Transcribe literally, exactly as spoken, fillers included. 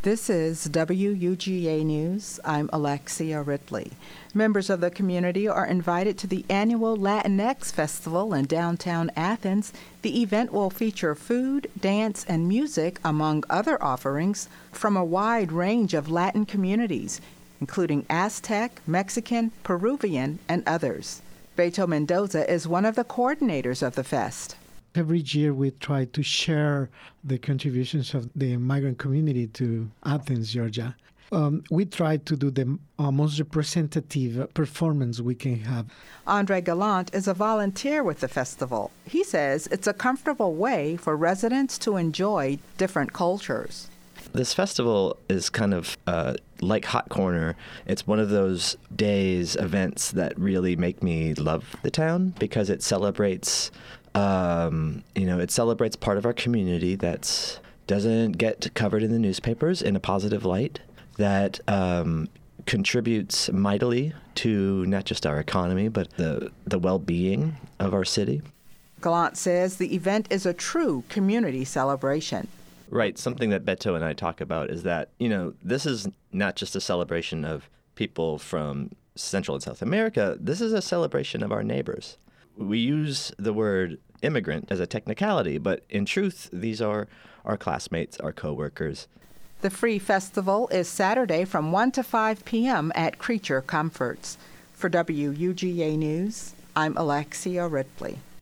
This is W U G A News. I'm Alexia Ridley. Members of the community are invited to the annual Latinx Festival in downtown Athens. The event will feature food, dance, and music, among other offerings, from a wide range of Latin communities, including Aztec, Mexican, Peruvian, and others. Beto Mendoza is one of the coordinators of the fest. Every year we try to share the contributions of the migrant community to Athens, Georgia. Um, we try to do the uh, most representative performance we can have. Andre Gallant is a volunteer with the festival. He says it's a comfortable way for residents to enjoy different cultures. This festival is kind of uh, like Hot Corner. It's one of those days, events that really make me love the town because it celebrates Um, you know, it celebrates part of our community that doesn't get covered in the newspapers in a positive light, that um, contributes mightily to not just our economy, but the, the well-being of our city. Gallant says the event is a true community celebration. Right. Something that Beto and I talk about is that, you know, this is not just a celebration of people from Central and South America. This is a celebration of our neighbors. We use the word immigrant as a technicality, but in truth, these are our classmates, our coworkers. The free festival is Saturday from one to five p.m. at Creature Comforts. For W U G A News, I'm Alexia Ridley.